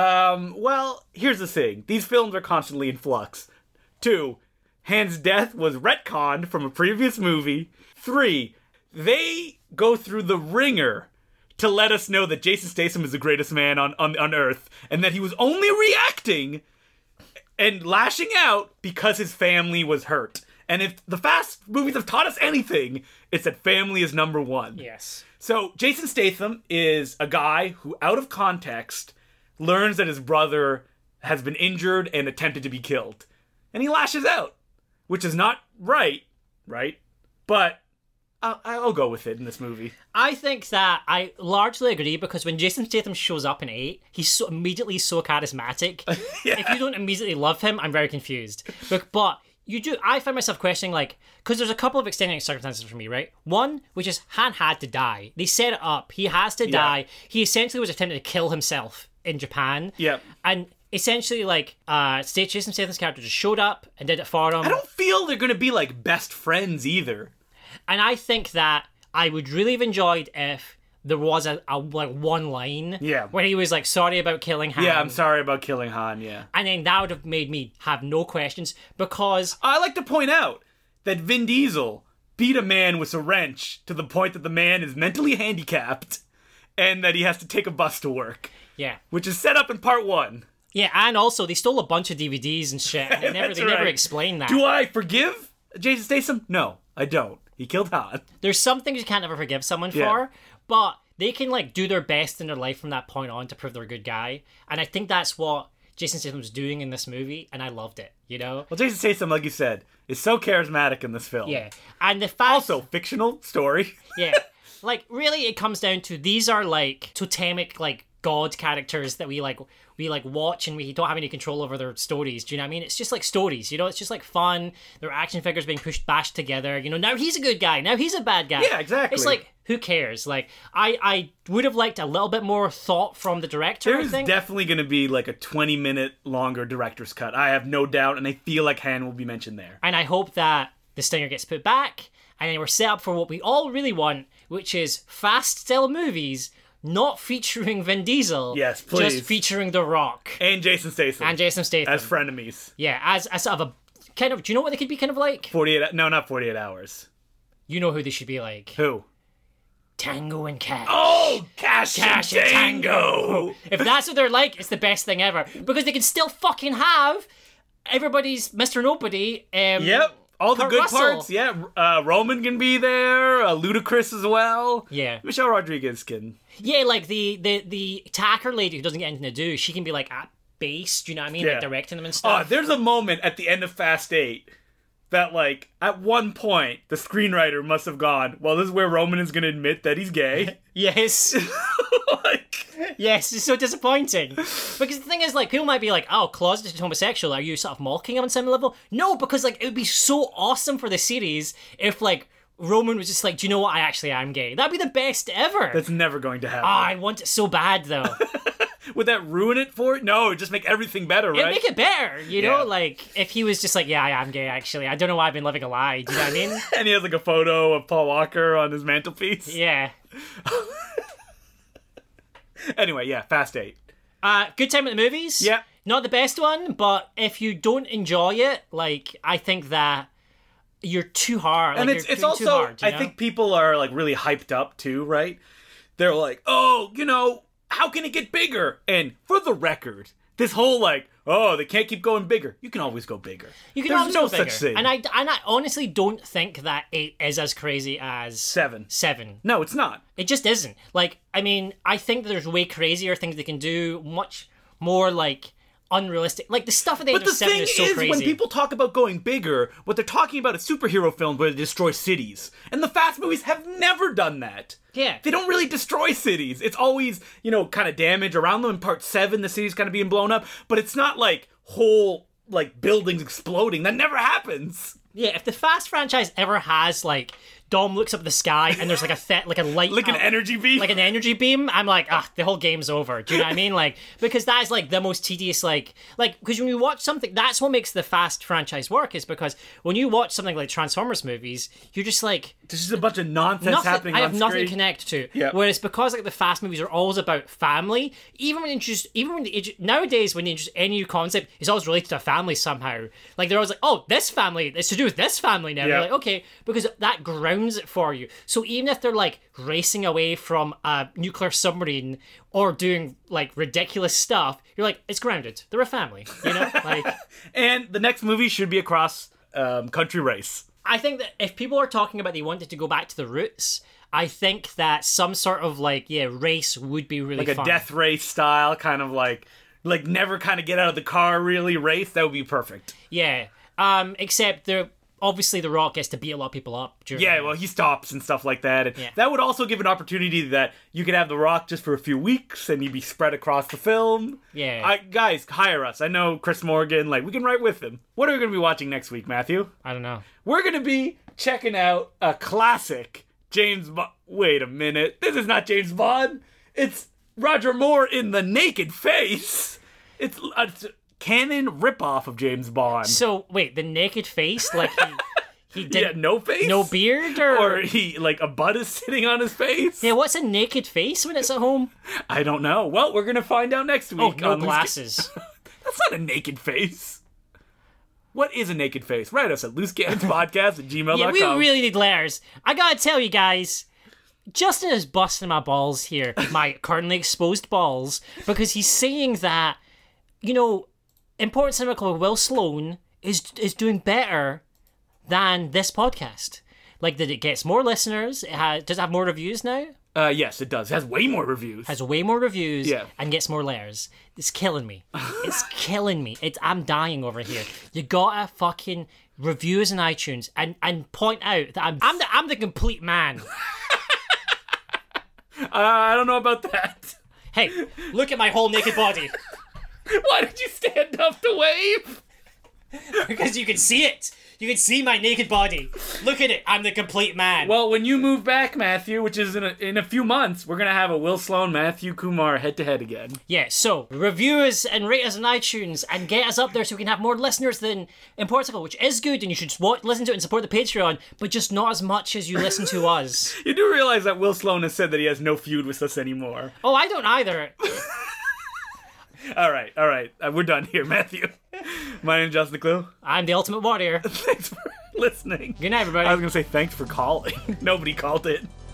Well, here's the thing. These films are constantly in flux. 2, Han's death was retconned from a previous movie. 3, they go through the ringer to let us know that Jason Statham is the greatest man on Earth, and that he was only reacting and lashing out because his family was hurt. And if the Fast movies have taught us anything, it's that family is number one. Yes. So, Jason Statham is a guy who, out of context, learns that his brother has been injured and attempted to be killed. And he lashes out, which is not right? But I'll go with it in this movie. I think that I largely agree, because when Jason Statham shows up in 8, he's so immediately so charismatic. Yeah. If you don't immediately love him, I'm very confused. But you do. I find myself questioning, like, because there's a couple of extenuating circumstances for me, right? One, which is Han had to die. They set it up. He has to die. He essentially was attempting to kill himself in Japan. Yep. And essentially, like, Jason Statham's character just showed up and did it for him. I don't feel they're gonna be, like, best friends either. And I think that I would really have enjoyed if there was a like one line where he was like, sorry about killing Han. Yeah, I'm sorry about killing Han, yeah. And then that would have made me have no questions, because I like to point out that Vin Diesel beat a man with a wrench to the point that the man is mentally handicapped and that he has to take a bus to work. Yeah. Which is set up in part 1. Yeah, and also they stole a bunch of DVDs and shit. And they never explained that. Do I forgive Jason Statham? No, I don't. He killed Han. There's some things you can't ever forgive someone Yeah. for, but they can, like, do their best in their life from that point on to prove they're a good guy. And I think that's what Jason Statham's doing in this movie, and I loved it, you know? Well, Jason Statham, like you said, is so charismatic in this film. Yeah. And the fact... Also, fictional story. Yeah. Like, really, it comes down to, these are, like, totemic, like, god characters that we watch, and we don't have any control over their stories. Do you know what I mean? It's just like stories, you know? It's just like fun. They're action figures being bashed together. You know, now he's a good guy. Now he's a bad guy. Yeah, exactly. It's like, who cares? Like, I would have liked a little bit more thought from the director, There's I think. definitely going to be like a 20-minute longer director's cut. I have no doubt, and I feel like Han will be mentioned there. And I hope that the stinger gets put back, and then we're set up for what we all really want, which is fast style movies, not featuring Vin Diesel. Yes, please. Just featuring The Rock. And Jason Statham. And Jason Statham. As frenemies. Yeah, as sort of a kind of... Do you know what they could be kind of like? 48... No, not 48 hours. You know who they should be like. Who? Tango and Cash. Oh, Cash and Cash and Tango! If that's what they're like, it's the best thing ever. Because they can still fucking have everybody's Mr. Nobody. Yep. All the Kurt good Russell. parts, yeah. Roman can be there, Ludacris as well. Yeah. Michelle Rodriguez can. Yeah, like the tacker lady who doesn't get anything to do, she can be like at base, do you know what I mean? Yeah. Like directing them and Oh, stuff. there's a moment at the end of Fast 8 that, like, at one point, the screenwriter must have gone, well, this is where Roman is going to admit that he's gay. Yes. Like, Yes, it's so disappointing. Because the thing is, like, people might be like, oh, closeted homosexual, are you sort of mocking him on some level? No, because, like, it would be so awesome for the series if, like, Roman was just like, do you know what, I actually am gay. That'd be the best ever. that's never going to happen. I want it so bad, though. Would that ruin it for it? No, it'd just make everything better, It'd right? make it better, you know? Yeah. Like, if he was just like, yeah, I am gay, actually. I don't know why I've been living a lie. Do you know what I mean? And he has, like, a photo of Paul Walker on his mantelpiece. Yeah. Anyway, yeah, Fast 8. Good time at the movies. Yeah. Not the best one, but if you don't enjoy it, like, I think that you're too hard. And like, it's you're also, too hard, you I know? think people are, like, really hyped up, too, right? They're like, oh, you know, how can it get bigger? And for the record, this whole, like, oh, they can't keep going bigger. You can always go bigger. You can There's always no go bigger. such thing. And I honestly don't think that 8 is as crazy as 7. 7. No, it's not. It just isn't. Like, I mean, I think there's way crazier things they can do, much more, like, unrealistic. Like, the stuff at the end But of the 7 thing is so is, crazy. when people talk about going bigger, what they're talking about is superhero films where they destroy cities. And the Fast movies have never done that. Yeah. They don't really destroy cities. It's always, you know, kind of damage around them. In part 7, the city's kind of being blown up. But it's not like whole, like, buildings exploding. That never happens. Yeah, if the Fast franchise ever has, like, Dom looks up at the sky and there's, like, like a light... Like an energy beam. Like an energy beam, I'm like, the whole game's over. Do you know what I mean? Like, because that is like the most tedious, like, because when you watch something, that's what makes the Fast franchise work, is because when you watch something like Transformers movies, you're just like, There's just a bunch of nonsense happening I on have nothing to screen. connect to. Yeah. Whereas because like the Fast movies are always about family, nowadays when they introduce any new concept, it's always related to a family somehow. Like they're always like, oh, this family, it's to do with this family now. Yeah. You're like, okay, because that grounds it for you. So even if they're like racing away from a nuclear submarine or doing like ridiculous stuff, you're like, it's grounded. They're a family, you know? Like, And the next movie should be a cross country race. I think that if people are talking about they wanted to go back to the roots, I think that some sort of like, race would be really Like fun. a death race style, kind of like never kind of get out of the car really race. That would be perfect. Yeah. Except obviously The Rock gets to beat a lot of people up. Yeah, well, he stops and stuff like that. And Yeah. that would also give an opportunity that you could have The Rock just for a few weeks and he'd be spread across the film. Yeah. Guys, hire us. I know Chris Morgan. Like, we can write with him. What are we going to be watching next week, Matthew? I don't know. We're going to be checking out a classic James Bond. Wait a minute. This is not James Bond. It's Roger Moore in The Naked Face. It's a canon ripoff of James Bond. So wait, the naked face, like he He did had no face? no beard, or Or he, like, a butt is sitting on his face? yeah, what's a naked face when it's at home? I don't know. Well, we're going to find out next Oh, week. no on Loose glasses. That's not a naked face. What is a naked face? Write us at loosecannonspodcast@gmail.com. Yeah, we really need layers. I gotta tell you guys, Justin is busting my balls here, my currently exposed balls, because he's saying that, you know, Important Cinema Club with Will Sloan is doing better than this podcast. Like, that it gets more listeners, does it have more reviews now? Yes, it does. It has way more reviews. Has way more reviews, Yeah. and gets more layers. It's killing me. It's killing me. I'm dying over here. You gotta fucking review us on iTunes and point out that I'm the complete man. I don't know about that. Hey, look at my whole naked body. Why did you stand up to wave? Because you can see it. You can see my naked body. Look at it. I'm the complete man. Well, when you move back, Matthew, which is in a few months, we're going to have a Will Sloan, Matthew Kumar head-to-head again. Yeah, so review us and rate us on iTunes and get us up there so we can have more listeners than in Portugal, which is good, and you should listen to it and support the Patreon, but just not as much as you listen to us. You do realize that Will Sloan has said that he has no feud with us anymore. Oh, I don't either. All right. We're done here, Matthew. My name's Justin Clue. I'm the Ultimate Warrior. Thanks for listening. Good night, everybody. I was going to say thanks for calling. Nobody called it.